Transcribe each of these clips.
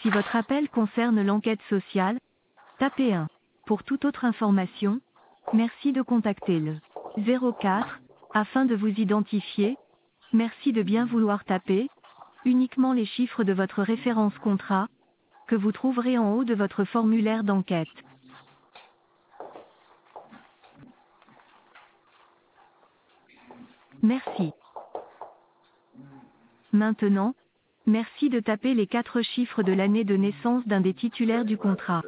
Si votre appel concerne l'enquête sociale, tapez 1. Pour toute autre information, merci de contacter le 04 afin de vous identifier. Merci de bien vouloir taper uniquement les chiffres de votre référence contrat que vous trouverez en haut de votre formulaire d'enquête. Merci. Maintenant, merci de taper les 4 chiffres de l'année de naissance d'un des titulaires du contrat.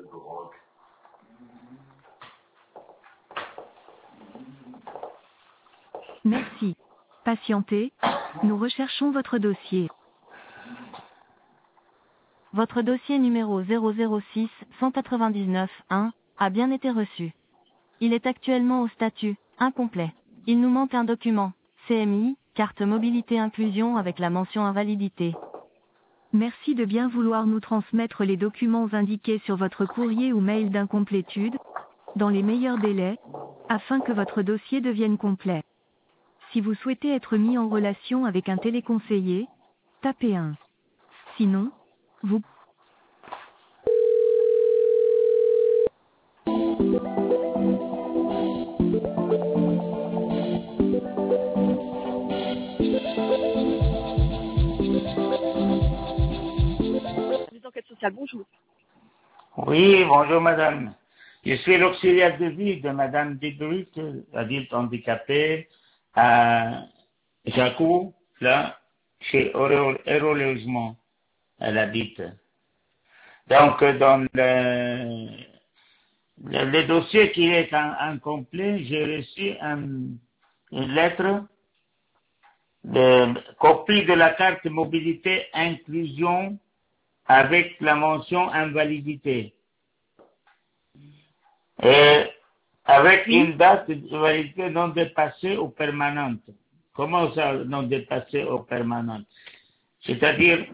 Merci. Patientez, nous recherchons votre dossier. Votre dossier numéro 006 199 1 a bien été reçu. Il est actuellement au statut incomplet. Il nous manque un document, CMI, carte mobilité inclusion avec la mention invalidité. Merci de bien vouloir nous transmettre les documents indiqués sur votre courrier ou mail d'incomplétude, dans les meilleurs délais, afin que votre dossier devienne complet. Si vous souhaitez être mis en relation avec un téléconseiller, tapez 1. Sinon, vous Les enquêtes sociales, bonjour. Oui, bonjour madame. Je suis l'auxiliaire de vie de madame Didruc, adulte handicapée, à Jacou, là, chez Hero Logement. Elle habite. Donc, dans le dossier qui est incomplet, j'ai reçu une lettre de copie de la carte mobilité inclusion avec la mention invalidité. Et avec une date de validité non dépassée ou permanente. Comment ça, non dépassée ou permanente? C'est-à-dire,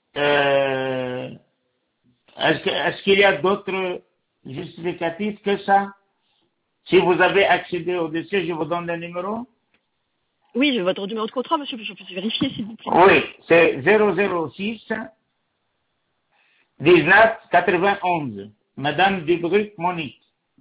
est-ce qu'il y a d'autres justificatifs que ça? Si vous avez accédé au dossier, je vous donne le numéro. Oui, j'ai votre numéro de contrat, monsieur, je peux vérifier, s'il vous plaît. Oui, c'est 006 19 91. Madame Dibruc Monique.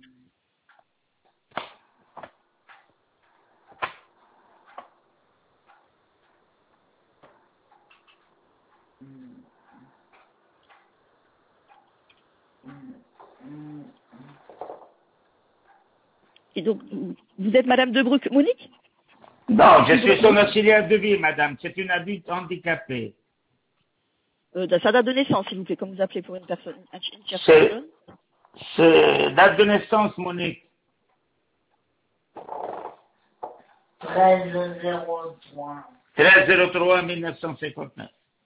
Et donc, vous êtes madame Debruck Monique? Non, je suis son auxiliaire de vie, madame. C'est une adulte handicapée. Sa date de naissance, s'il vous plaît, comme vous appelez pour une personne, une tierce personne. C'est date de naissance, Monique. 1303. 1303 1959.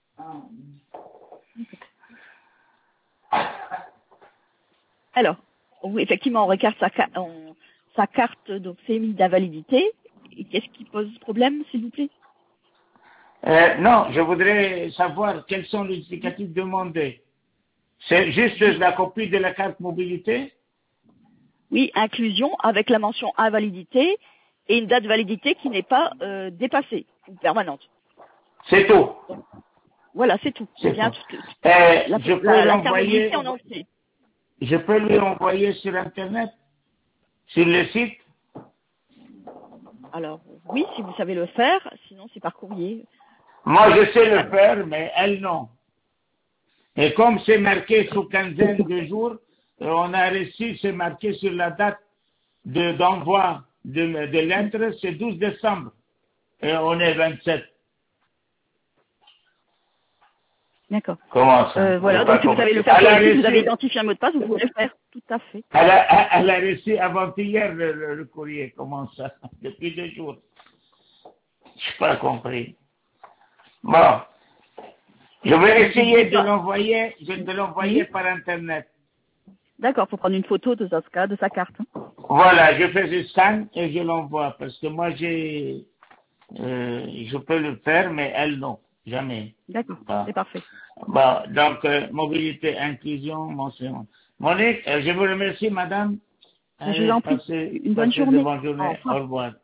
Alors, oui, effectivement, on regarde sa carte, donc CMI d'invalidité. Et qu'est-ce qui pose problème, s'il vous plaît? Non, je voudrais savoir quels sont les justificatifs demandés. C'est juste la copie de la carte mobilité? Oui, inclusion avec la mention invalidité et une date de validité qui n'est pas dépassée ou permanente. C'est tout. Donc, voilà, c'est tout. C'est bien tout. la carte envoyer, mobilité en entier. je peux lui envoyer sur Internet, sur le site? Alors, oui, si vous savez le faire, sinon c'est par courrier. Moi, je sais le faire, mais elle, non. Et comme c'est marqué sous quinzaine de jours, on a reçu, c'est marqué sur la date d'envoi de lettres, c'est 12 décembre. Et on est 27. D'accord. Comment ça? Voilà, donc si vous savez le faire, si vous avez identifié un mot de passe, vous pouvez le faire. Tout à fait. Elle a reçu avant-hier le courrier. Comment ça? Depuis 2 jours. Je n'ai pas compris. Bon. Je vais essayer de l'envoyer par Internet. D'accord, faut prendre une photo de sa carte. Voilà, je fais le scan et je l'envoie. Parce que moi, je peux le faire, mais elle, non. Jamais. D'accord, Bon. c'est parfait. Bon, donc, mobilité, inclusion, mention. Monique, je vous remercie, madame. Je vous en prie. Une bonne journée. Au revoir.